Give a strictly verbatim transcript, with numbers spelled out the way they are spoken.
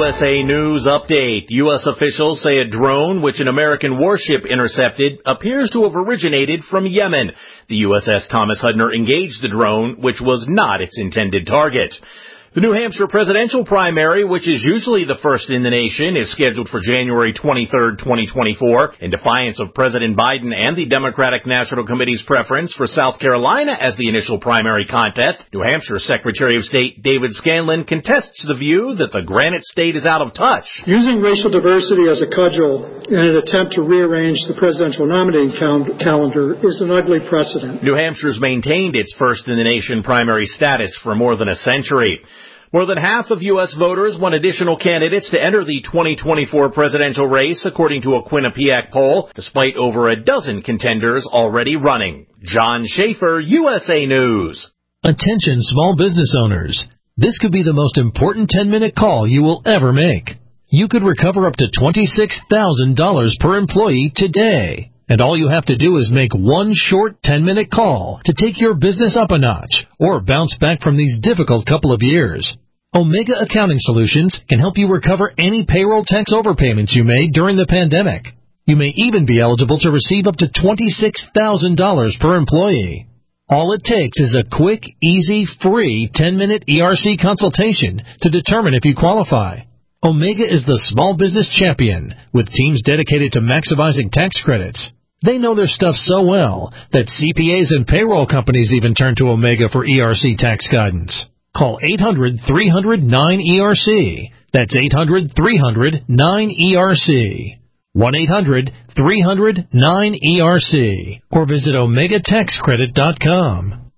U S A News Update. U S officials say a drone which an American warship intercepted appears to have originated from Yemen. The U S S Thomas Hudner engaged the drone, which was not its intended target. The New Hampshire presidential primary, which is usually the first in the nation, is scheduled for January twenty-third, twenty twenty-four. In defiance of President Biden and the Democratic National Committee's preference for South Carolina as the initial primary contest, New Hampshire Secretary of State David Scanlon contests the view that the Granite State is out of touch. Using racial diversity as a cudgel in an attempt to rearrange the presidential nominating cal- calendar is an ugly precedent. New Hampshire's maintained its first-in-the-nation primary status for more than a century. More than half of U S voters want additional candidates to enter the twenty twenty-four presidential race, according to a Quinnipiac poll, despite over a dozen contenders already running. John Schaefer, U S A News. Attention small business owners. This could be the most important ten-minute call you will ever make. You could recover up to twenty-six thousand dollars per employee today. And all you have to do is make one short ten-minute call to take your business up a notch or bounce back from these difficult couple of years. Omega Accounting Solutions can help you recover any payroll tax overpayments you made during the pandemic. You may even be eligible to receive up to twenty-six thousand dollars per employee. All it takes is a quick, easy, free ten-minute E R C consultation to determine if you qualify. Omega is the small business champion with teams dedicated to maximizing tax credits. They know their stuff so well that C P As and payroll companies even turn to Omega for E R C tax guidance. Call eight hundred, three hundred, nine E R C. That's eight hundred, three hundred, nine E R C. one eight hundred, three hundred, nine E R C. Or visit omega tax credit dot com.